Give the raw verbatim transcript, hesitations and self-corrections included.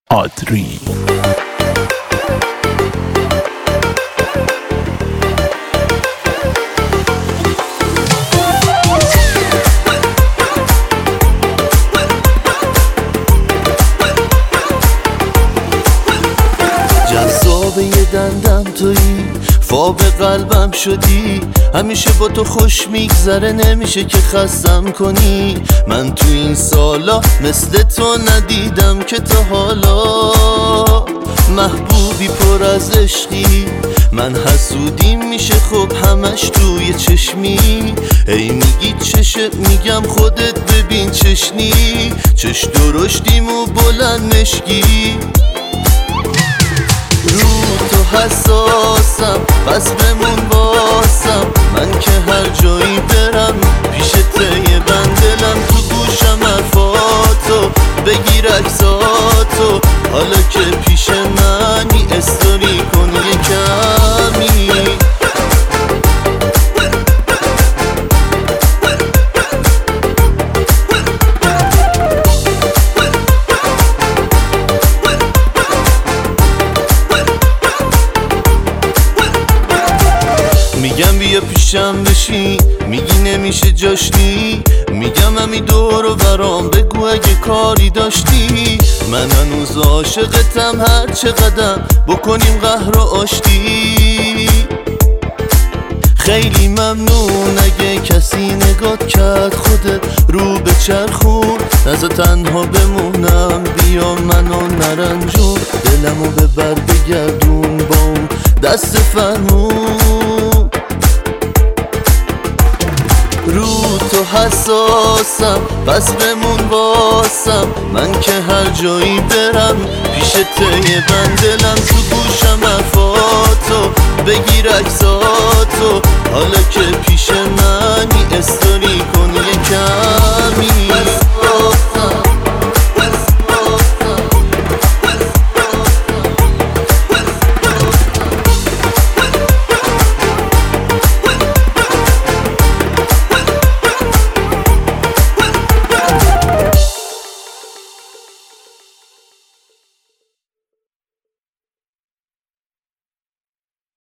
آدری. جذاب یه دندم تویی، فاب قلبم شدی، همیشه با تو خوش میگذره، نمیشه که خستم کنی. من تو این سالا مثل تو ندیدم که تا حالا، محبوبی پر از عشقی، من حسودیم میشه خب همش توی چشمی. ای میگی چشت، میگم خودت ببین چشنی، چش درشتیم و بلند مشکی. رو تو حساسم پس بمون باسم، من که هر جایی برم پیش تیه بندلم، تو گوشم حرفاتو بگیر عکساتو، حالا که پیش منی استوری کن یه کمی. میگم بیا پیشم بشی، میگی نمیشه جاشتی، میگم همی دور و برام بگو اگه کاری داشتی. من هنوز عاشقتم، هر چقدر بکنیم قهر و آشتی. خیلی ممنون اگه کسی نگات کرد، خودت رو به چرخون، نزا تنها بمونم، بیا منو نرنجون، دلمو ببر بگردون با اون دست فرمون. رو تو حساسم پس بمون واسم، من که هر جایی برم پیش تیه بندلم، تو گوشم حرفاتو بگیر عکساتو، حالا که